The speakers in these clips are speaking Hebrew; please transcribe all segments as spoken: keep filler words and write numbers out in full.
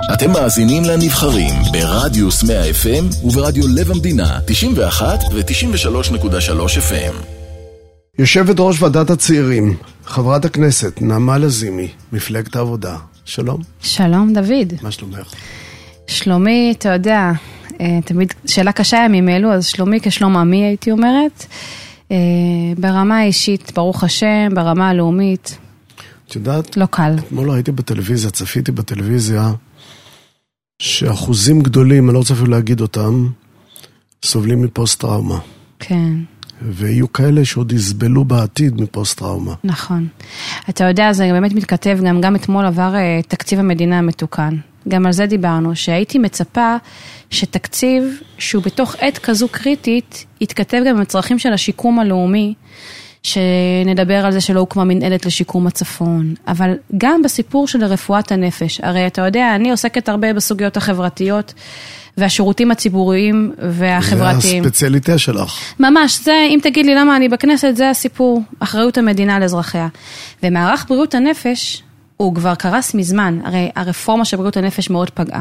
אתם מאזינים לנבחרים ברדיוס מאה אף אם וברדיו לב המדינה תשעים ואחת ו-תשעים ושלוש נקודה שלוש אף אם. יושבת ראש ועדת הצעירים, חברת הכנסת נעמה לזימי, מפלגת העבודה. שלום. שלום דוד. מה שלומך? שלומי, אתה יודע, תמיד שאלה קשה ימים אלו, אז שלומי כשלום עמי הייתי אומרת, ברמה האישית, ברוך השם, ברמה הלאומית. את יודעת? לא קל. אתמול הייתי בטלוויזיה, צפיתי בטלוויזיה, שאחוזים גדולים, אני לא רוצה אפילו להגיד אותם, סובלים מפוסט-טראומה. כן. ויהיו כאלה שעוד יסבלו בעתיד מפוסט-טראומה. נכון. אתה יודע, זה באמת מתכתב, גם, גם אתמול עבר תקציב המדינה המתוקן. גם על זה דיברנו, שהייתי מצפה שתקציב שהוא בתוך עת כזו קריטית, יתכתב גם בצרכים של השיקום הלאומי, שנדבר על זה שלא הוקמה מנהלת לשיקום הצפון, אבל גם בסיפור של רפואת הנפש. הרי אתה יודע, אני עוסקת הרבה בסוגיות החברתיות, והשירותים הציבוריים והחברתיים. זה הספציאליטה שלך. ממש, זה, אם תגיד לי למה אני בכנסת, זה הסיפור, אחריות המדינה על אזרחיה. ומערך בריאות הנפש, הוא כבר קרס מזמן, הרי הרפורמה של בריאות הנפש מאוד פגעה.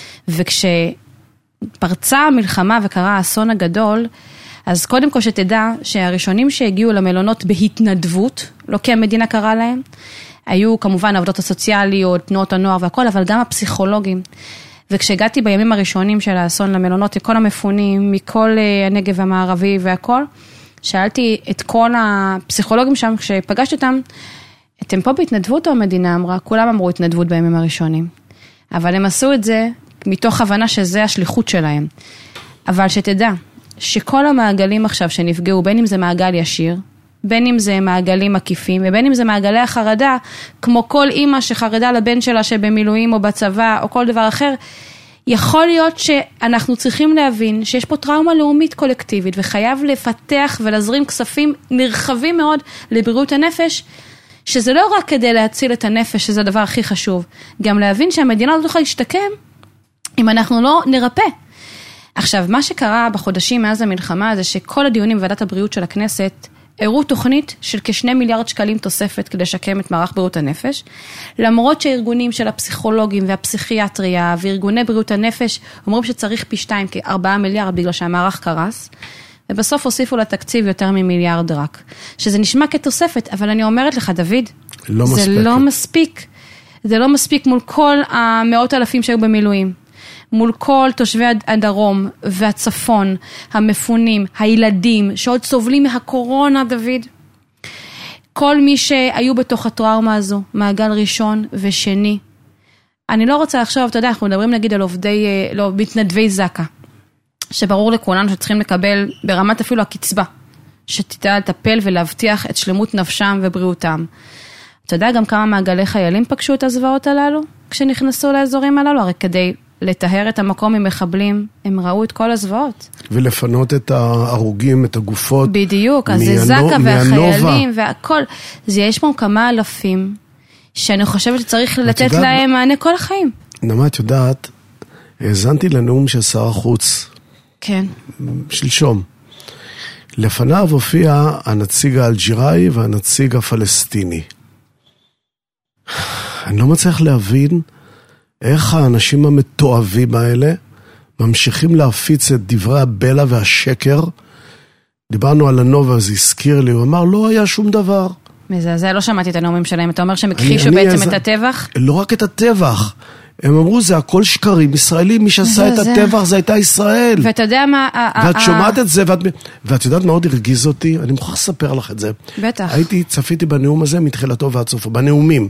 וכשפרצה המלחמה וקרה האסון הגדול, אז קודם כל שתדע שהראשונים שהגיעו למלונות בהתנדבות, לא כי המדינה קרא להם, היו כמובן העבודות הסוציאליות, תנועות הנוער והכל, אבל גם הפסיכולוגים. וכשהגעתי בימים הראשונים של האסון למלונות, כל המפונים, מכל הנגב המערבי והכל, שאלתי את כל הפסיכולוגים שם, כשפגשתי אותם, אתם פה בהתנדבות או המדינה אמרה? כולם אמרו התנדבות בימים הראשונים. אבל הם עשו את זה מתוך הבנה שזה השליחות שלהם. אבל שתדע, שכל המעגלים עכשיו שנפגעו, בין אם זה מעגל ישיר, בין אם זה מעגלים עקיפים, ובין אם זה מעגלי החרדה, כמו כל אימא שחרדה לבן שלה שבמילואים או בצבא, או כל דבר אחר, יכול להיות שאנחנו צריכים להבין שיש פה טראומה לאומית קולקטיבית, וחייב לפתח ולזרים כספים נרחבים מאוד לבריאות הנפש, שזה לא רק כדי להציל את הנפש, שזה הדבר הכי חשוב, גם להבין שהמדינה לא תוכל להשתקם, אם אנחנו לא נרפא. עכשיו, מה שקרה בחודשים מאז המלחמה, זה שכל הדיונים בוועדת הבריאות של הכנסת, הראו תוכנית של כשני מיליארד שקלים תוספת כדי לשקם את מערך בריאות הנפש, למרות שהארגונים של הפסיכולוגים והפסיכיאטריה וארגוני בריאות הנפש אומרים שצריך פי שתיים כארבעה מיליארד בגלל שהמערך קרס, ובסוף הוסיפו לתקציב יותר ממיליארד רק. שזה נשמע כתוספת, אבל אני אומרת לך, דוד, לא זה מספיק. לא מספיק. זה לא מספיק מול כל המאות אלפים שהיו במילואים. מול כל תושבי הדרום והצפון, המפונים, הילדים, שעוד סובלים מהקורונה, דוד. כל מי שהיו בתוך הטראומה הזו, מעגל ראשון ושני. אני לא רוצה לחשוב, אתה יודע, אנחנו מדברים נגיד על עובדי, לא, מתנדבי זקה, שברור לכולנו שצריכים לקבל ברמת אפילו הקצבה, שתדע לטפל ולהבטיח את שלמות נפשם ובריאותם. אתה יודע גם כמה מעגלי חיילים פגשו את הזוועות הללו, כשנכנסו לאזורים הללו, הרי כדי לטהר את המקום עם מחבלים, הם ראו את כל הזוועות. ולפנות את ההרוגים, את הגופות. בדיוק, אז זה זקה והחיילים והכל. זה יש פה כמה אלפים, שאני חושבת שצריך לתת להם מענה כל החיים. נעמה, את יודעת, האזנתי לנאום של שר החוץ. כן. שלשום. לפניו הופיע הנציג האלג'יראי והנציג הפלסטיני. אני לא מצליח להבין איך האנשים המתועבים האלה ממשיכים להפיץ את דברי הבלע והשקר. דיברנו על הנובה, זה הזכיר לי, הוא אמר, לא היה שום דבר. מזעזע, לא שמעתי את הנאומים שלהם, אתה אומר שהם הכחישו בעצם את הטבח? לא רק את הטבח, הם אמרו, זה הכל שקרים ישראלים, מי שעשה את הטבח זה הייתה ישראל. ואתה יודע מה... ואת שומעת את זה, ואת יודעת מאוד הרגיז אותי, אני מוכרח לספר לך את זה. בטח. הייתי, צפיתי בנאום הזה מתחילתו ועד סופו, בנאומים.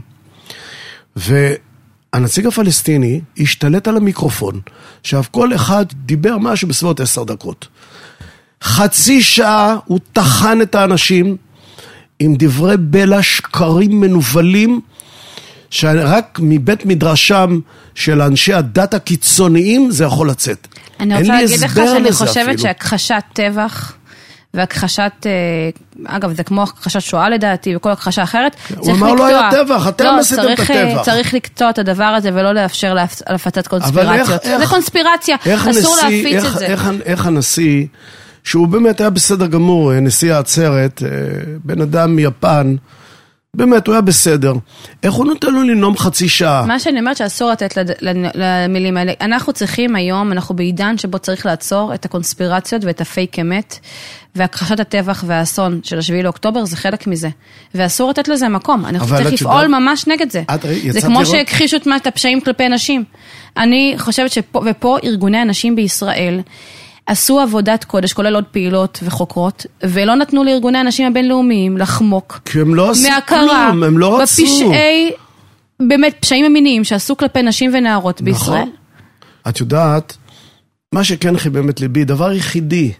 והנציג הפלסטיני השתלט על המיקרופון, עכשיו כל אחד דיבר משהו בסביבות עשר דקות. חצי שעה הוא תחן את האנשים עם דברי בלע שקרים מנובלים, שרק מבית מדרשם של אנשי הדת הקיצוניים זה יכול לצאת. אני רוצה להגיד לך שאני חושבת שהכחשת טבח והכחשת, אגב זה כמו הכחשת שואה לדעתי וכל הכחשה אחרת, הוא אמר לא היה טבח, אתם עשיתם את הטבח. צריך לקטוע את הדבר הזה ולא לאפשר להפצת קונספירציות. זה קונספירציה, אסור להפיץ את זה. איך הנשיא, שהוא באמת היה בסדר גמור, נשיא העצרת, בן אדם מיפן, באמת, הוא היה בסדר. איך הוא נותן לו לנום חצי שעה? מה שאני אומרת שאסור לתת למילים האלה. אנחנו צריכים היום, אנחנו בעידן שבו צריך לעצור את הקונספירציות ואת הפייק אמת, והכחשת הטבח והאסון של השביעי לאוקטובר, זה חלק מזה. ואסור לתת לזה מקום. אנחנו צריכים לפעול ממש נגד זה. זה כמו שהכחישו את הפשעים כלפי נשים. אני חושבת שפה, ופה ארגוני הנשים בישראל, עשו עבודת קודש, כולל עוד פעילות וחוקרות, ולא נתנו לארגוני האנשים הבינלאומיים לחמוק. כי הם לא עשו כלום, הם לא רצו. בפשעי, באמת, פשעים המיניים שעשו כלפי נשים ונערות בישראל. נכון. את יודעת, מה שכן חימם את ליבי, דבר יחידי,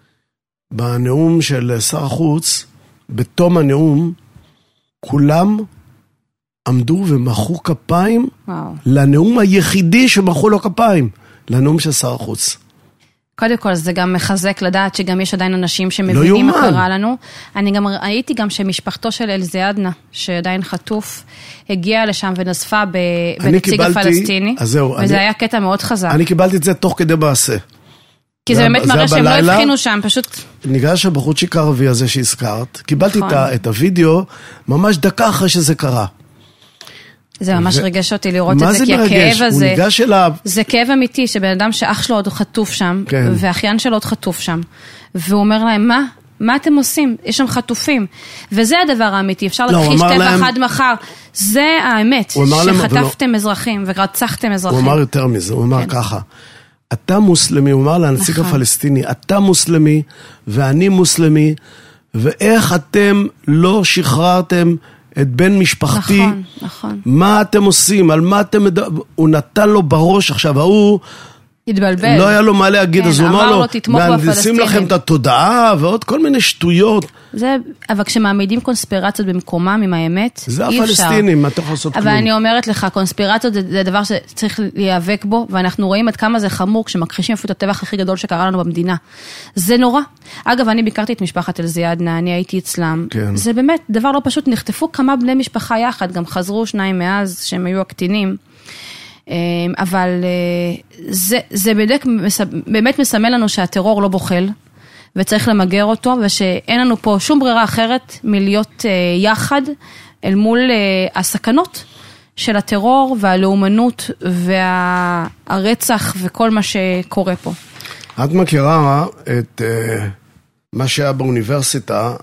בנאום של שר החוץ, בתום הנאום, כולם עמדו ומחאו כפיים, וואו. לנאום היחידי שמחאו לו כפיים, לנאום של שר החוץ. קודם כל, זה גם מחזק לדעת שגם יש עדיין אנשים שמבינים מה קרה לנו. אני גם ראיתי גם שמשפחתו של אלזיאדנה, שעדיין חטוף, הגיעה לשם ונוספה בנציג הפלסטיני, וזה היה קטע מאוד חזק. אני קיבלתי את זה תוך כדי מעשה. כי זה באמת מראה שהם לא הבחינו שם, פשוט... ניגש הבחורצ'יק הערבי הזה שהזכרת, קיבלתי את הוידאו ממש דקה אחרי שזה קרה. זה ממש רגש אותי לראות את זה, כי הכאב הזה, זה כאב אמיתי, שבן אדם שאח שלו עוד חטוף שם, ואחיין שלו עוד חטוף שם, והוא אומר להם, מה? מה אתם עושים? יש שם חטופים. וזה הדבר האמיתי, אפשר להכחיש טבח עד מחר. זה האמת, שחטפתם אזרחים, ורצחתם אזרחים. הוא אמר יותר מזה, הוא אמר ככה, אתה מוסלמי, הוא אמר לנציג הפלסטיני, אתה מוסלמי, ואני מוסלמי, ואיך אתם לא שחררתם את בן משפחתי, נכון, נכון. מה אתם עושים, על מה אתם מדברים, הוא נתן לו בראש, עכשיו הוא התבלבל. לא היה לו מה להגיד, כן, אז הוא אמר לו, מהנדסים לכם את התודעה, ועוד כל מיני שטויות. זה, אבל כשמעמידים קונספירציות במקומם עם האמת, זה אי אפשר. הפלסטינים, מה אתה יכול לעשות כלום? אבל אני אומרת לך, קונספירציות זה, זה דבר שצריך להיאבק בו, ואנחנו רואים עד כמה זה חמור, כשמכחישים אפילו את הטבח הכי גדול שקרה לנו במדינה. זה נורא. אגב, אני ביקרתי את משפחת אלזיאדנה, אני הייתי אצלם. כן. זה באמת דבר לא פשוט, נחטפו כמה בני משפחה יחד, גם חזרו שניים מאז שהם היו הקטינים. אבל זה, זה בדק, באמת מסמל לנו שהטרור לא בוחל, וצריך למגר אותו, ושאין לנו פה שום ברירה אחרת מלהיות יחד אל מול הסכנות של הטרור והלאומנות והרצח וכל מה שקורה פה. את מכירה את מה שהיה באוניברסיטה,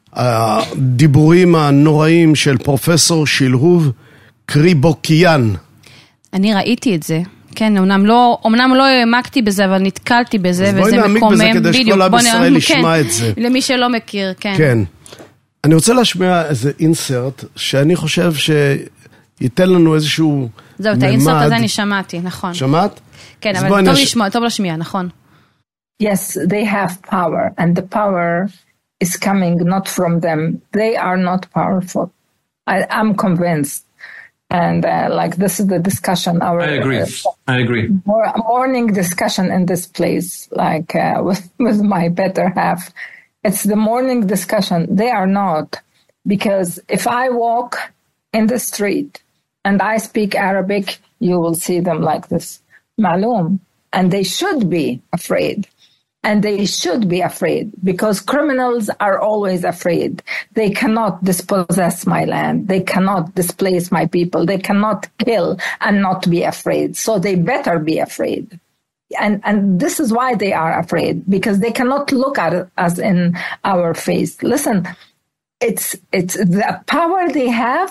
הדיבורים הנוראים של פרופסור שלהוב קריבוקיאן. אני ראיתי את זה. כן, אמנם לא, אמנם לא העמקתי בזה, אבל נתקלתי בזה, וזה מקומם. אז בואי נעמיק בזה כדי שכל עם ישראל ישמע את זה. למי שלא מכיר, כן. כן. אני רוצה להשמיע איזה אינסרט, שאני חושב שייתן לנו איזשהו ממד. זהו, את האינסרט הזה אני שמעתי, נכון. שמעת? כן, אבל טוב לשמוע, טוב לשמיע, נכון. Yes, they have power, and the power is coming not from them. They are not powerful. I, I'm convinced. And uh, like this is the discussion. Our, I agree. Uh, I agree. More, morning discussion in this place, like uh, with with my better half. It's the morning discussion. They are not, because if I walk in the street and I speak Arabic, you will see them like this, ma'loom, and they should be afraid. And they should be afraid, because criminals are always afraid. They cannot dispossess my land. They cannot displace my people. They cannot kill and not be afraid. So they better be afraid. And, and this is why they are afraid, because they cannot look at us in our face. Listen, it's, it's the power they have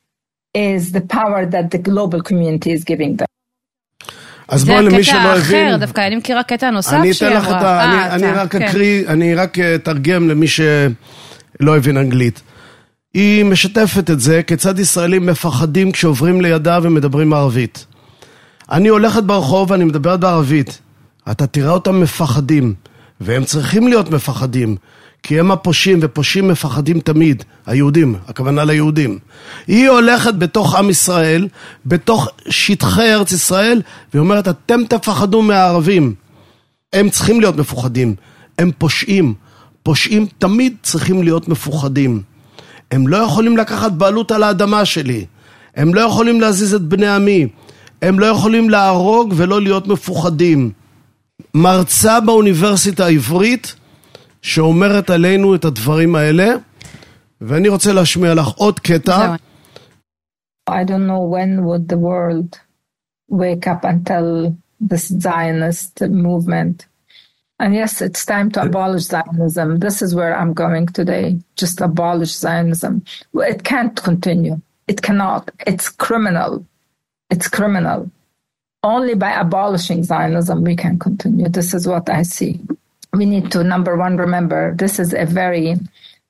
is the power that the global community is giving them. אז בואי למי שלא הבין. זה הקטע אחר, דווקא אני מכירה קטע נוסף אני אתן לך את ה... אני רק אקריא, אני רק אתרגם למי שלא הבין אנגלית. היא משתפת את זה, כיצד ישראלים מפחדים כשעוברים לידה ומדברים ערבית. אני הולכת ברחוב ואני מדברת בערבית. אתה תראה אותם מפחדים, והם צריכים להיות מפחדים, כי הם הפושעים, ופושעים מפחדים תמיד, היהודים, הכוונה ליהודים. היא הולכת בתוך עם ישראל, בתוך שטחי ארץ ישראל, והיא אומרת, אתם תפחדו מהערבים. הם צריכים להיות מפוחדים, הם פושעים. פושעים תמיד צריכים להיות מפוחדים. הם לא יכולים לקחת בעלות על האדמה שלי. הם לא יכולים להזיז את בני עמי. הם לא יכולים להרוג ולא להיות מפוחדים. מרצה באוניברסיטה העברית, שאומרת עלינו את הדברים האלה. ואני רוצה להשמיע לך עוד קטע. I don't know when would the world wake up and tell this Zionist movement. And yes, it's time to abolish Zionism. This is where I'm going today. Just abolish Zionism. It can't continue. It cannot. It's criminal. It's criminal. Only by abolishing Zionism we can continue. This is what I see. We need to, number one, remember, this is a very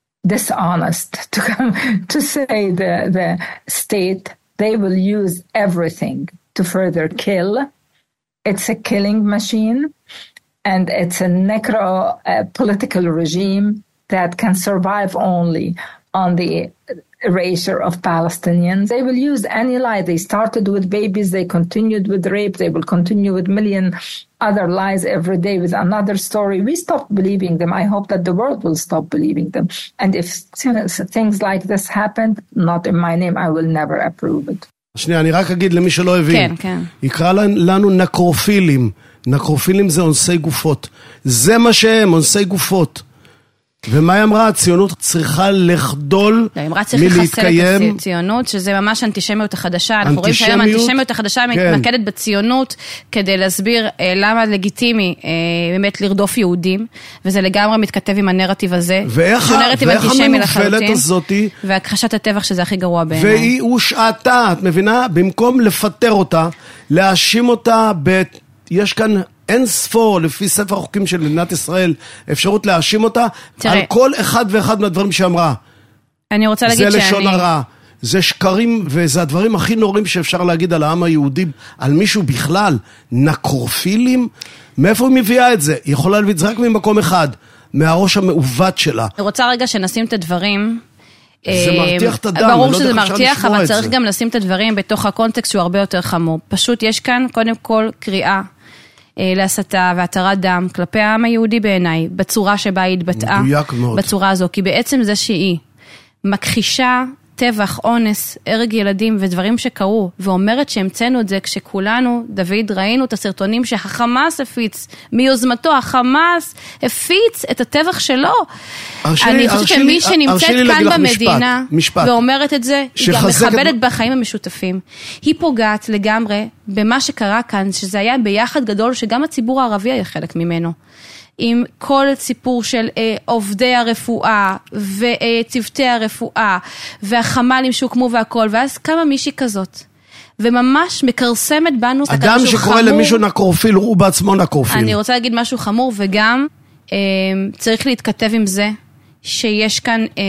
dishonest to come to say the, the state, they will use everything to further kill. It's a killing machine, and it's a necro uh, political regime that can survive only on the erasure of Palestinians. They will use any lie. They started with babies, they continued with rape, they will continue with million other lies every day with another story. We stopped believing them. I hope that the world will stop believing them. And if things like this happen, not in my name, I will never approve it. שנייה, אני רק אגיד למי שלא הבין. כן, כן. יקרא לנו נקרופילים. נקרופילים זה אונסי גופות. זה מה שהם, אונסי גופות. ומה היא אמרה? הציונות צריכה לחדול מלהתקיים. היא אמרה צריך לחסל את הציונות, שזה ממש אנטישמיות החדשה. אנחנו רואים שהיום האנטישמיות החדשה מתמקדת בציונות, כדי להסביר למה לגיטימי באמת לרדוף יהודים, וזה לגמרי מתכתב עם הנרטיב הזה. ואיך המנופלת הזאת, והכחשת הטבח שזה הכי גרוע בעיניי. והיא הושעתה, את מבינה? במקום לפטר אותה, להאשים אותה, יש כאן אין ספור, לפי ספר החוקים של מדינת ישראל, אפשרות להאשים אותה, תראה, על כל אחד ואחד מהדברים שאמרה. אני רוצה להגיד זה שאני... לשון הרע, זה שקרים, וזה הדברים הכי נוראים שאפשר להגיד על העם היהודי, על מישהו בכלל, נקרופילים, מאיפה היא מביאה את זה? היא יכולה להביא את זה רק ממקום אחד, מהראש המעוות שלה. אני רוצה רגע שנשים את הדברים... זה מרתיח את הדם, ברור שזה מרתיח, אבל צריך גם לשים את הדברים בתוך הקונטקסט שהוא הרבה יותר חמור. פשוט יש כאן, קודם כל, קריאה להסתה והתרת דם כלפי העם היהודי בעיניי, בצורה שבה היא התבטאה, בצורה הזו, כי בעצם זה שהיא מכחישה טבח, אונס, הרג ילדים ודברים שקרו, ואומרת שהמצאנו את זה כשכולנו, דוד, ראינו את הסרטונים שהחמאס הפיץ, מיוזמתו, החמאס הפיץ את הטבח שלו. אני חושבת שמי שנמצאת כאן במדינה, ואומרת את זה, היא גם מכבדת בחיים המשותפים. היא פוגעת לגמרי במה שקרה כאן, שזה היה ביחד גדול, שגם הציבור הערבי היה חלק ממנו. עם כל סיפור של אה, עובדי הרפואה וצוותי הרפואה והחמלים שהוקמו והכל, ואז כמה מישהי כזאת וממש מקרסמת בנו אדם שקורא חמור, למישהו נקרופיל, הוא בעצמו נקרופיל. אני רוצה להגיד משהו חמור, וגם אה, צריך להתכתב עם זה שיש כאן אה,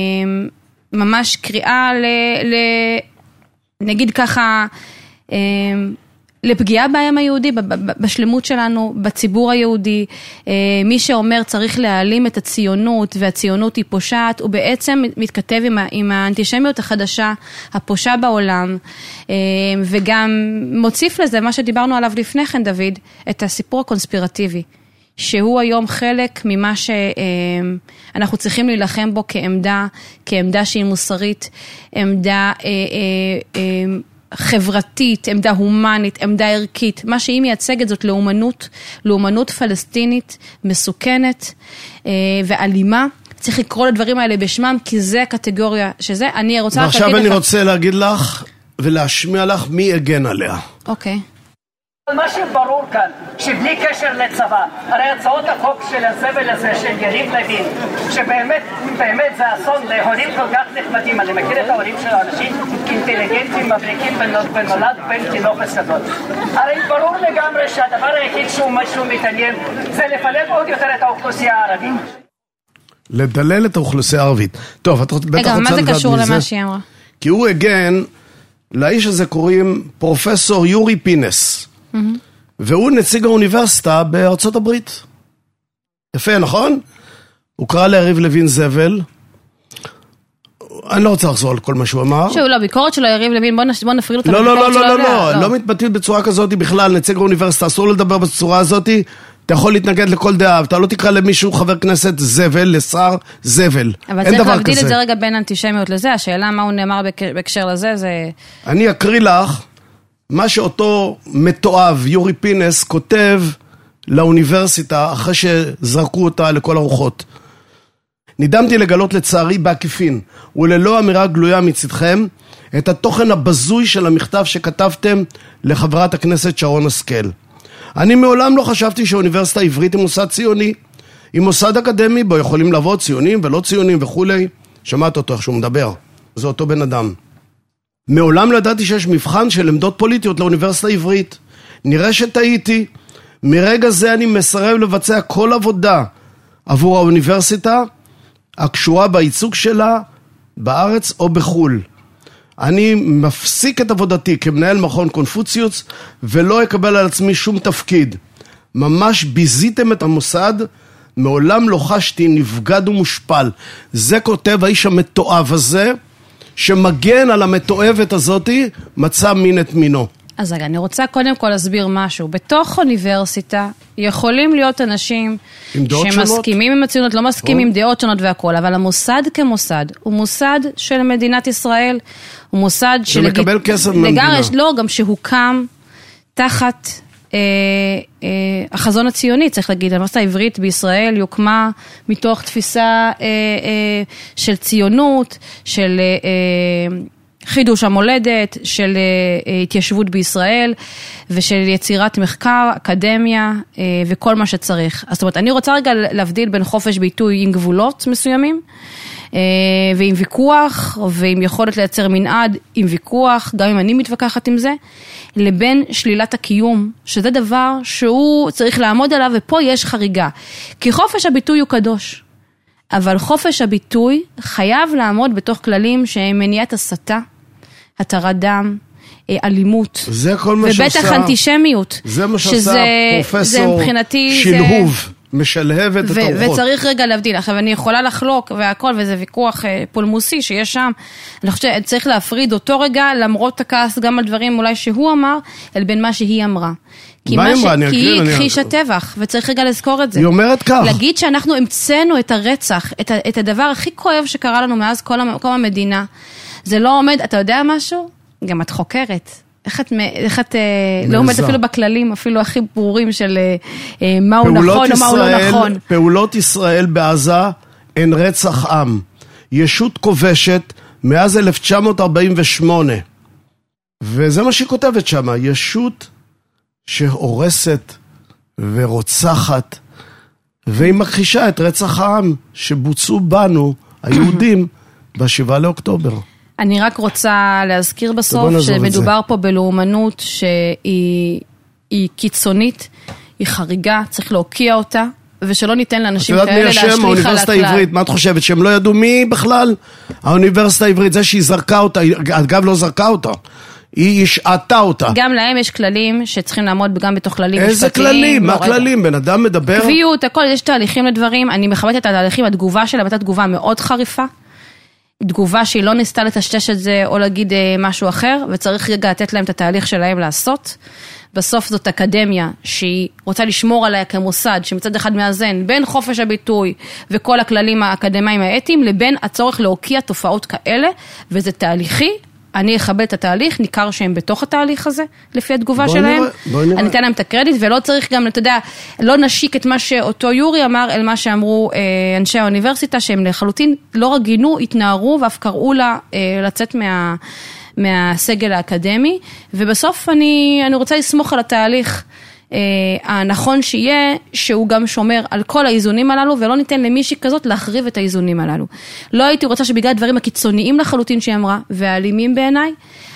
ממש קריאה ל, ל, נגיד ככה אה, לפגיעה בעם היהודי, בשלמות שלנו, בציבור היהודי. מי שאומר צריך להעלים את הציונות, והציונות היא פושעת, הוא בעצם מתכתב עם, עם האנטישמיות החדשה, הפושע בעולם, וגם מוסיף לזה, מה שדיברנו עליו לפני כן, דוד, את הסיפור הקונספירטיבי, שהוא היום חלק ממה שאנחנו צריכים להילחם בו כעמדה, כעמדה שהיא מוסרית, עמדה חברתית, עמדה הומנית, עמדה ערכית. מה שהיא מייצגת זאת לאומנות, לאומנות פלסטינית, מסוכנת ואלימה. צריך לקרוא לדברים האלה בשמם, כי זה הקטגוריה שזה. אני רוצה... ועכשיו אני רוצה להגיד לך ולהשמיע לך מי הגן עליה. אוקיי. מה שברור כאן, שבלי קשר לצבא, הרי הצעות החוק של הזבל הזה, של יריב לוין, שבאמת, באמת זה אסון להורים כל כך נחמדים. אני מכיר את ההורים של האנשים אינטליגנטים, מבריקים ונולד בן תינוקת כזאת. הרי ברור לגמרי שהדבר היחיד שהוא משהו מתעניין, זה לפלג עוד יותר את האוכלוסייה הערבית. לדלל את האוכלוסייה הערבית. טוב, את בטח רוצה לדעת מזה. מה זה קשור למה שהיא אמרה? כי הוא הגן, לאיש הזה קוראים פרופסור יורי פינס. והוא נציג האוניברסיטה בארצות הברית. יפה, נכון? הוא קרא ליריב לוין זבל. אני לא רוצה לחזור על כל מה שהוא אמר. שהוא לא, ביקורת שלו יריב לוין, בוא נפריד אותה. לא, לא, לא, לא, לא, לא מתבטאת בצורה כזאת בכלל, נציג האוניברסיטה, אסור לדבר בצורה הזאת, אתה יכול להתנגד לכל דעה, אתה לא תקרא למישהו חבר כנסת זבל, לשר זבל. אבל צריך להבדיל את זה רגע בין אנטישמיות לזה, השאלה מה הוא נאמר בהקשר לזה, זה... אני אקריא לך מה שאותו מתואב, יורי פינס, כותב לאוניברסיטה אחרי שזרקו אותה לכל הרוחות. נדהמתי לגלות לצערי בעקיפין, וללא אמירה גלויה מצדכם, את התוכן הבזוי של המכתב שכתבתם לחברת הכנסת שרון השכל. אני מעולם לא חשבתי שהאוניברסיטה העברית היא מוסד ציוני, היא מוסד אקדמי בו יכולים לבוא ציונים ולא ציונים וכולי. שמעת אותו איך שהוא מדבר, זה אותו בן אדם. מעולם לא ידעתי שיש מבחן של עמדות פוליטיות לאוניברסיטה העברית. נראה שטעיתי. מרגע זה אני מסרב לבצע כל עבודה עבור האוניברסיטה הקשורה בייצוג שלה בארץ או בחול. אני מפסיק את עבודתי כמנהל מכון קונפוציוס ולא אקבל על עצמי שום תפקיד. ממש ביזיתם את המוסד, מעולם לא חשתי נבגד ומושפל. זה כותב האיש המתועב הזה, שמגן על המתועבת הזאת, מצא מין את מינו. אז רגע, אני רוצה קודם כל להסביר משהו. בתוך אוניברסיטה יכולים להיות אנשים שמסכימים עם הציונות, לא מסכימים עם דעות שונות והכל, אבל המוסד כמוסד הוא מוסד של מדינת ישראל, הוא מוסד שמקבל כסף מהמדינה. לא, גם שהוקם תחת אה, אה, החזון הציוני, צריך להגיד, האוניברסיטה העברית בישראל יוקמה מתוך תפיסה אה, אה, של ציונות, של אה, חידוש המולדת, של אה, התיישבות בישראל, ושל יצירת מחקר, אקדמיה, אה, וכל מה שצריך. אז זאת אומרת, אני רוצה רגע להבדיל בין חופש ביטוי עם גבולות מסוימים, ועם ויכוח, ועם יכולת לייצר מנעד עם ויכוח, גם אם אני מתווכחת עם זה, לבין שלילת הקיום, שזה דבר שהוא צריך לעמוד עליו, ופה יש חריגה. כי חופש הביטוי הוא קדוש, אבל חופש הביטוי חייב לעמוד בתוך כללים שהם מניעת הסתה, התרת דם, אלימות, זה כל מה ובטח שעושה, אנטישמיות. זה מה שעושה פרופסור שלהוב. משלהבת את הרוחות. וצריך רגע להבדיל. עכשיו, אני יכולה לחלוק והכל, וזה ויכוח פולמוסי שיש שם. אני חושבת שצריך להפריד אותו רגע, למרות הכעס גם על דברים אולי שהוא אמר, אל בין מה שהיא אמרה. כי מה ש... כי היא הכחישה טבח, וצריך רגע לזכור את זה. היא אומרת כך. להגיד שאנחנו המצאנו את הרצח, את, ה... את הדבר הכי כואב שקרה לנו מאז כל, המ... כל המדינה. זה לא עומד, אתה יודע משהו? גם את חוקרת. איך את, איך את לא עומדת אפילו בכללים, אפילו הכי ברורים של מהו נכון או מהו לא נכון. פעולות ישראל בעזה הן רצח עם. ישות כובשת מאז אלף תשע מאות ארבעים ושמונה. וזה מה שהיא כותבת שם. ישות שהורסת ורוצחת, והיא מכחישה את רצח העם שבוצעו בנו, היהודים, בשבעה לאוקטובר. אני רק רוצה להזכיר בסוף שמדובר פה בלאומנות שהיא קיצונית, היא חריגה, צריך להוקיע אותה, ושלא ניתן לאנשים כאלה להשליך על הכלל. האוניברסיטה העברית, מה את חושבת? שהם לא ידעו מי בכלל? האוניברסיטה העברית, זה שהיא זרקה אותה, אגב לא זרקה אותה, היא השעתה אותה. גם להם יש כללים שצריכים לעמוד גם בתוך כללים משפטיים. איזה כללים? מה כללים? בן אדם מדבר? קביעות, הכל, יש תהליכים לדברים, אני מכבדת את התהליכים, התגובה שלה הייתה תגובה מאוד חריפה. תגובה שהיא לא ניסתה לטשטש את זה או להגיד משהו אחר, וצריך רגע לתת להם את התהליך שלהם לעשות. בסוף זאת אקדמיה שהיא רוצה לשמור עליה כמוסד, שמצד אחד מאזן בין חופש הביטוי וכל הכללים האקדמיים האתיים, לבין הצורך להוקיע תופעות כאלה, וזה תהליכי. אני אכבד את התהליך, ניכר שהם בתוך התהליך הזה, לפי התגובה שלהם. אני אתן להם את הקרדיט, ולא צריך גם, אתה יודע, לא נשיק את מה שאותו יורי אמר, אל מה שאמרו אה, אנשי האוניברסיטה, שהם לחלוטין לא רגינו, התנערו, ואף קראו לה אה, לצאת מה, מהסגל האקדמי, ובסוף אני, אני רוצה לסמוך על התהליך, הנכון שיהיה, שהוא גם שומר על כל האיזונים הללו, ולא ניתן למישהי כזאת להחריב את האיזונים הללו. לא הייתי רוצה שבגלל הדברים הקיצוניים לחלוטין שהיא אמרה, והאלימים בעיניי,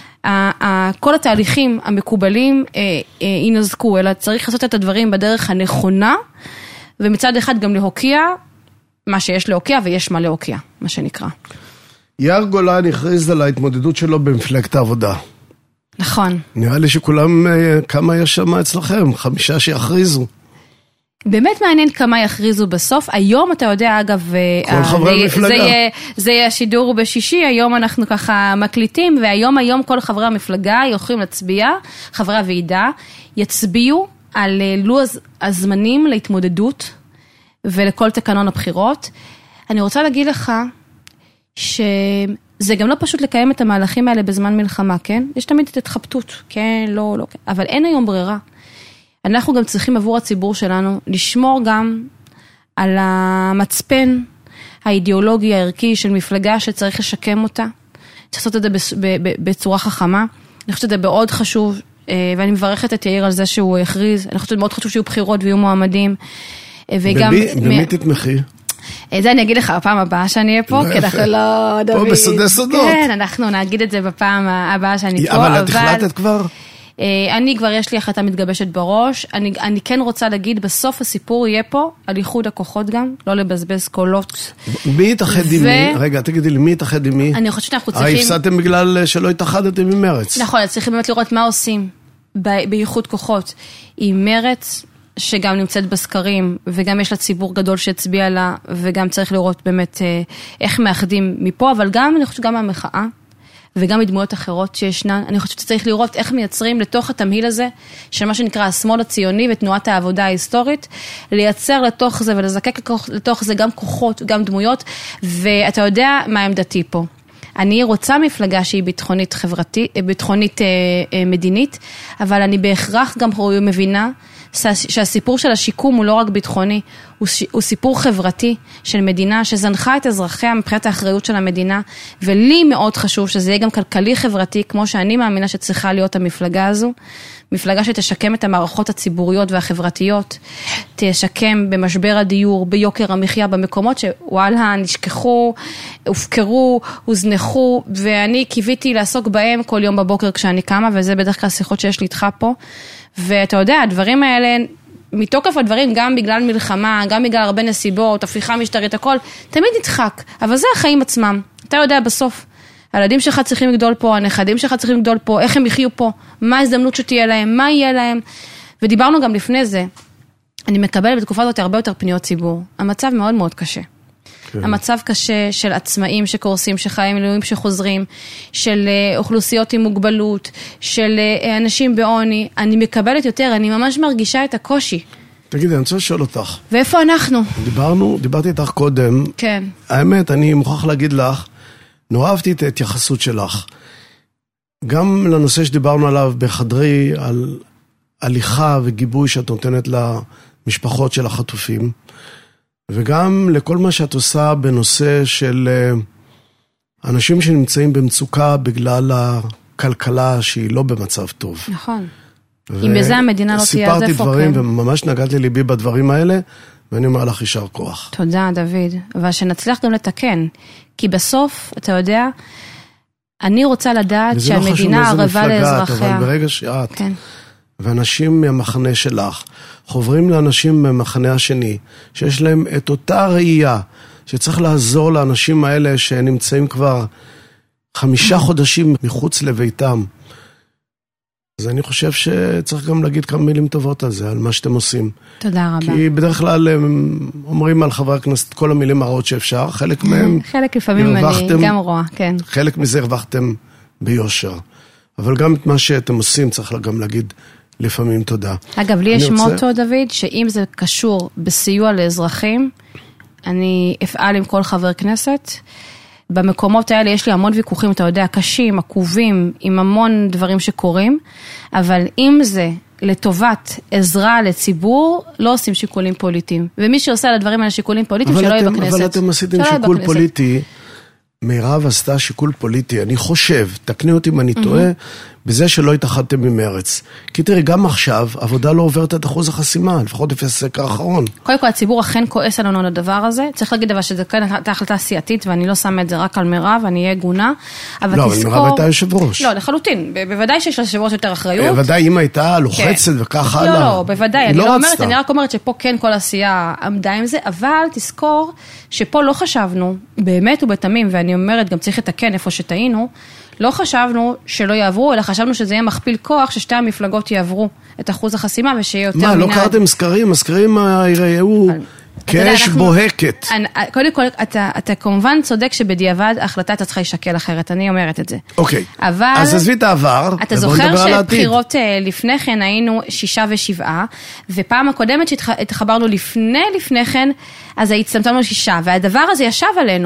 כל התהליכים המקובלים ינזקו, אלא צריך לעשות את הדברים בדרך הנכונה, ומצד אחד גם להוקיע, מה שיש להוקיע, ויש מה להוקיע, מה שנקרא. יאיר גולן הכריז על ההתמודדות שלו במפלגת העבודה. נכון. נראה לי שכולם, כמה יש שם אצלכם? חמישה שיחריזו. באמת מעניין כמה יכריזו בסוף. היום אתה יודע, אגב, כל חברי המפלגה. זה יהיה השידור בשישי, היום אנחנו ככה מקליטים, והיום היום כל חברי המפלגה יכולים להצביע, חברי הוועידה, יצביעו על לוח הזמנים להתמודדות, ולכל תקנון הבחירות. אני רוצה להגיד לך, ש... זה גם לא פשוט לקיים את המהלכים האלה בזמן מלחמה, כן? יש תמיד את התחבטות, כן, לא, לא, כן. אבל אין היום ברירה. אנחנו גם צריכים עבור הציבור שלנו לשמור גם על המצפן, האידיאולוגי, הערכי של מפלגה שצריך לשקם אותה. צריך לעשות את זה בצורה חכמה. אני חושבת שזה מאוד חשוב, ואני מברכת את יאיר על זה שהוא הכריז. אני חושבת שזה מאוד חשוב שיהיו בחירות ויהיו מועמדים. במי תתמכי? זה אני אגיד לך בפעם הבאה שאני אהיה פה, כי אנחנו לא... פה בסודי סודות. כן, אנחנו נגיד את זה בפעם הבאה שאני פה, אבל את החלטת כבר? אני כבר יש לי החלטה מתגבשת בראש, אני, אני כן רוצה להגיד, בסוף הסיפור יהיה פה על איחוד הכוחות גם, לא לבזבז קולות. מי יתאחד עם מי? רגע, תגידי לי, מי יתאחד עם מי? אני חושבת שאנחנו צריכים... הפסדתם בגלל שלא התאחדתם עם מרץ. נכון, צריכים באמת לראות מה עושים באיחוד כוחות עם מרץ, שגם נמצאת בסקרים, וגם יש לה ציבור גדול שהצביע לה, וגם צריך לראות באמת איך מאחדים מפה, אבל גם, אני חושבת, גם המחאה, וגם מדמויות אחרות שישנן. אני חושבת שצריך לראות איך מייצרים לתוך התמהיל הזה, של מה שנקרא השמאל הציוני ותנועת העבודה ההיסטורית, לייצר לתוך זה ולזקק לתוך זה גם כוחות, גם דמויות, ואתה יודע מה עמדתי פה. אני רוצה מפלגה שהיא ביטחונית חברתית, ביטחונית מדינית, אבל אני בהכרח גם מבינה שהסיפור של השיקום הוא לא רק ביטחוני, הוא, הוא סיפור חברתי של מדינה שזנחה את אזרחיה מבחינת האחריות של המדינה, ולי מאוד חשוב שזה יהיה גם כלכלי חברתי, כמו שאני מאמינה שצריכה להיות המפלגה הזו, מפלגה שתשקם את המערכות הציבוריות והחברתיות, תשקם במשבר הדיור, ביוקר המחיה, במקומות שוואלה נשכחו, הופקרו, הוזנחו, ואני קיוויתי לעסוק בהם כל יום בבוקר כשאני קמה, וזה בדרך כלל שיחות שיש לי איתך פה, ואתה יודע, הדברים האלה, מתוקף הדברים, גם בגלל מלחמה, גם בגלל הרבה נסיבות, הפיכה משטרית, הכל, תמיד נדחק, אבל זה החיים עצמם. אתה יודע, בסוף, הילדים שלך צריכים לגדול פה, הנכדים שלך צריכים לגדול פה, איך הם יחיו פה, מה ההזדמנות שתהיה להם, מה יהיה להם, ודיברנו גם לפני זה, אני מקבלת בתקופה הזאת הרבה יותר פניות ציבור, המצב מאוד מאוד קשה. כן. המצב קשה של עצמאים שקורסים, של חיים מילואים שחוזרים, של אוכלוסיות עם מוגבלות, של אנשים בעוני, אני מקבלת יותר, אני ממש מרגישה את הקושי. תגידי, אני רוצה לשאול אותך. ואיפה אנחנו? דיברנו, דיברתי איתך קודם. כן. האמת, אני מוכרח להגיד לך, נורא אהבתי את ההתייחסות שלך. גם לנושא שדיברנו עליו בחדרי, על הליכה וגיבוי שאת נותנת למשפחות של החטופים, וגם לכל מה שאת עושה בנושא של אנשים שנמצאים במצוקה בגלל הכלכלה שהיא לא במצב טוב. נכון. אם בזה המדינה לא תהיה, אז איפה כן? סיפרתי דברים וממש נגעת לי ליבי בדברים האלה, ואני אומר לך יישר כוח. תודה, דוד. ושנצליח גם לתקן. כי בסוף, אתה יודע, אני רוצה לדעת שהמדינה ערבה לאזרחיה. אבל ברגע שאת... כן. ואנשים מהמחנה שלך חוברים לאנשים מהמחנה השני, שיש להם את אותה ראייה, שצריך לעזור לאנשים האלה שנמצאים כבר חמישה חודשים מחוץ לביתם. אז אני חושב שצריך גם להגיד כמה מילים טובות על זה, על מה שאתם עושים. תודה רבה. כי בדרך כלל הם אומרים על חברי הכנסת כל המילים הרעות שאפשר, חלק מהם... חלק לפעמים אני גם רואה, כן. חלק מזה הרווחתם ביושר. אבל גם את מה שאתם עושים צריך גם להגיד לפעמים תודה. אגב, לי יש מוטו, דוד, שאם זה קשור בסיוע לאזרחים, אני אפעל עם כל חבר כנסת. במקומות האלה יש לי המון ויכוחים, אתה יודע, קשים, עקובים, עם המון דברים שקורים, אבל אם זה לטובת עזרה לציבור, לא עושים שיקולים פוליטיים. ומי שעושה לדברים האלה שיקולים פוליטיים, שלא יהיה בכנסת. אבל אתם עשיתם שיקול פוליטי, מירב עשתה שיקול פוליטי, אני חושב, תקני אותי אם אני טועה, בזה שלא התאחדתם ממרץ. כי תראי, גם עכשיו, עבודה לא עוברת את אחוז החסימה, לפחות לפי הסקר האחרון. קודם כל, הציבור אכן כועס עלינו על הדבר הזה, צריך להגיד אבל שזה כאן הייתה החלטה סיעתית, ואני לא שמה את זה רק על מירב, אני אהיה גונה, אבל לא, תזכור... אבל מירב הייתה יושב ראש. לא, לחלוטין, בוודאי שיש ליושב ראש יותר אחריות. בוודאי, אם הייתה לוחצת וכך הלאה. לא, לא, בוודאי, אני לא אומרת, אני רק אומרת שפה כן כל העשייה עמדה עם זה, אבל תזכור שפה לא חשבנו, באמת ובתמים, ואני אומרת, גם צריך לתקן איפה שטעינו, לא חשבנו שלא יעברו, אלא חשבנו שזה יהיה מכפיל כוח, ששתי המפלגות יעברו את אחוז החסימה, ושיהיה יותר מה, לא קראתם סקרים? הסקרים יראו כאש בוהקת. קודם כל, אתה כמובן צודק שבדיעבד ההחלטה אתה צריכה להישקל אחרת, אני אומרת את זה. אוקיי, אז עזבי את העבר, אתה זוכר שבחירות לפני כן היינו שישה ושבעה, ופעם הקודמת שהתחברנו לפני לפני כן, אז הצטמצמנו שישה, והדבר הזה ישב עלינו.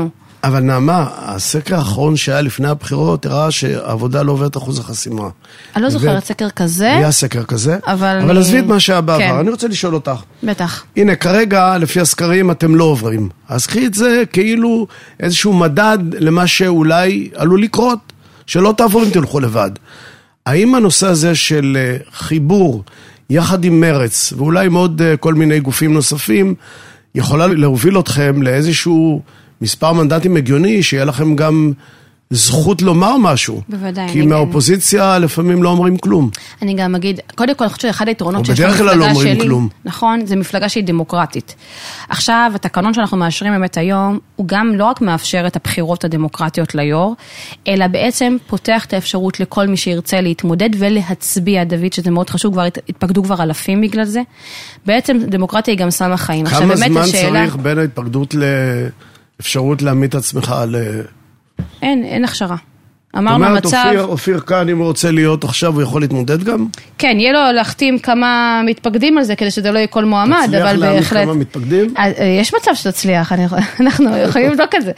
אבל נעמה, הסקר האחרון שהיה לפני הבחירות, הראה שהעבודה לא עוברת אחוז החסימה. אני לא זוכרת סקר כזה. היה סקר כזה, אבל... אבל עזבי את מה שהיה בעבר. כן. אני רוצה לשאול אותך. בטח. הנה, כרגע, לפי הסקרים, אתם לא עוברים. אז קחי את זה כאילו איזשהו מדד למה שאולי עלול לקרות, שלא תעבור אם תלכו לבד. האם הנושא הזה של חיבור יחד עם מרץ, ואולי מאוד כל מיני גופים נוספים, יכולה להוביל אתכם לאיזשהו מספר מנדטים הגיוני, שיהיה לכם גם זכות לומר משהו. בוודאי. כי מהאופוזיציה לפעמים לא אומרים כלום. אני גם אגיד, קודם כל, אני חושבת שאחד היתרונות שיש במפלגה שלי, נכון, זה מפלגה שהיא דמוקרטית. עכשיו, התקנון שאנחנו מאשרים באמת היום, הוא גם לא רק מאפשר את הבחירות הדמוקרטיות ליו"ר, אלא בעצם פותח את האפשרות לכל מי שירצה להתמודד ולהצביע, דוד, שזה מאוד חשוב, כבר התפקדו כבר אלפים בגלל זה. בעצם דמוקרטיה היא גם סם החיים. כמה זמן השאלה... צריך בין ההתפקדות לאפשרות להעמיד עצמך ל... אין, אין הכשרה. אמרנו המצב... זאת אומרת, אופיר כאן, אם הוא רוצה להיות עכשיו, הוא יכול להתמודד גם? כן, יהיה לו להחתים כמה מתפקדים על זה, כדי שזה לא יהיה כל מועמד, אבל בהחלט... תצליח להעמיד כמה מתפקדים? יש מצב שתצליח, אנחנו יכולים לבדוק את זה.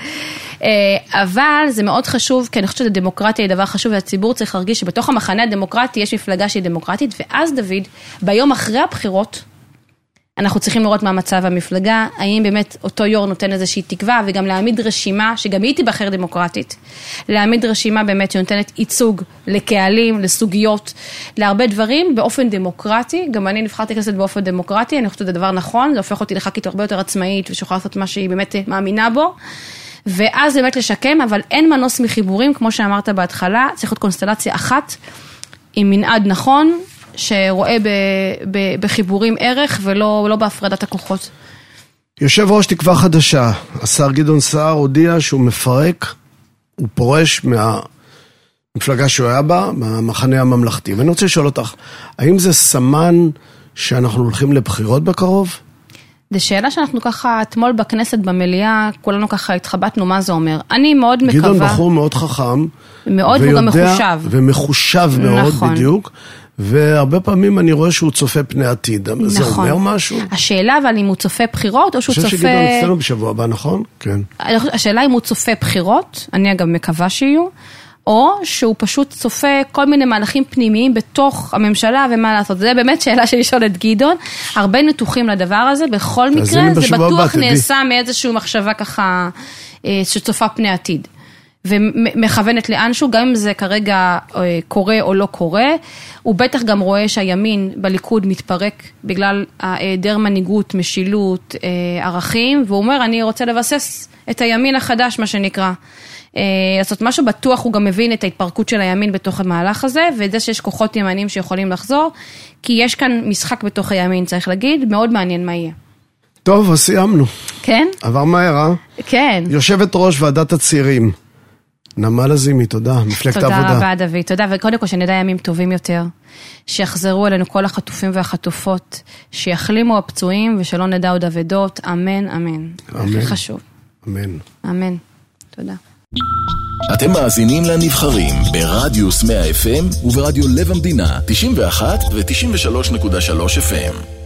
אבל זה מאוד חשוב, כי אני חושבת שדמוקרטיה היא דבר חשוב, והציבור צריך להרגיש שבתוך המחנה הדמוקרטי יש מפלגה שהיא דמוקרטית, ואז דוד, ביום אחרי הבחירות, אנחנו צריכים לראות מה מצב המפלגה, האם באמת אותו יו"ר נותן איזושהי תקווה, וגם להעמיד רשימה, שגם היא תיבחר דמוקרטית, להעמיד רשימה באמת שנותנת ייצוג לקהלים, לסוגיות, להרבה דברים באופן דמוקרטי, גם אני נבחרתי כנסת באופן דמוקרטי, אני חושבת שזה דבר נכון, זה הופך אותי לח"כית הרבה יותר עצמאית, ושוכחה לעשות מה שהיא באמת מאמינה בו, ואז באמת לשקם, אבל אין מנוס מחיבורים, כמו שאמרת בהתחלה, צריך להיות קונסטלציה אחת, עם מנעד נכון, שרואה ב, ב, בחיבורים ערך ולא לא בהפרדת הכוחות. יושב ראש תקווה חדשה, השר גדעון סער הודיע שהוא מפרק, הוא פורש מהמפלגה שהוא היה בה, מהמחנה הממלכתי. ואני רוצה לשאול אותך, האם זה סמן שאנחנו הולכים לבחירות בקרוב? זו שאלה שאנחנו ככה, אתמול בכנסת במליאה, כולנו ככה התחבטנו מה זה אומר. אני מאוד מקווה... גדעון בחור מאוד חכם. מאוד ויודע, וגם מחושב. ומחושב מאוד נכון. בדיוק. והרבה פעמים אני רואה שהוא צופה פני עתיד. נכון. זה אומר משהו? השאלה אבל אם הוא צופה בחירות, או שהוא צופה... אני חושב שגדעון אצלנו בשבוע הבא, נכון? כן. השאלה אם הוא צופה בחירות, אני אגב מקווה שיהיו, או שהוא פשוט צופה כל מיני מהלכים פנימיים בתוך הממשלה, ומה לעשות. זה באמת שאלה של לשאול את גדעון. הרבה ניתוחים לדבר הזה, בכל מקרה, זה בטוח נעשה מאיזשהו מחשבה ככה, שצופה פני עתיד. ומכוונת לאנשהו, גם אם זה כרגע קורה או לא קורה, הוא בטח גם רואה שהימין בליכוד מתפרק בגלל היעדר מנהיגות, משילות, ערכים, והוא אומר, אני רוצה לבסס את הימין החדש, מה שנקרא. לעשות משהו בטוח, הוא גם מבין את ההתפרקות של הימין בתוך המהלך הזה, וזה שיש כוחות ימנים שיכולים לחזור, כי יש כאן משחק בתוך הימין, צריך להגיד, מאוד מעניין מה יהיה. טוב, אז סיימנו. כן? עבר מהר, אה? כן. יושבת ראש ועדת הצעירים. נעמה לזימי, תודה, מפלגת העבודה. תודה רבה, דוד, תודה, וקודם כל שנדע ימים טובים יותר, שיחזרו אלינו כל החטופים והחטופות, שיחלימו הפצועים ושלא נדע עוד אבדות, אמן, אמן. אמן. הכי חשוב. אמן. אמן. תודה. אתם מאזינים לנבחרים ברדיוס מאה אף אם וברדיו לב המדינה תשעים ואחת ו-תשעים ושלוש נקודה שלוש אף אם.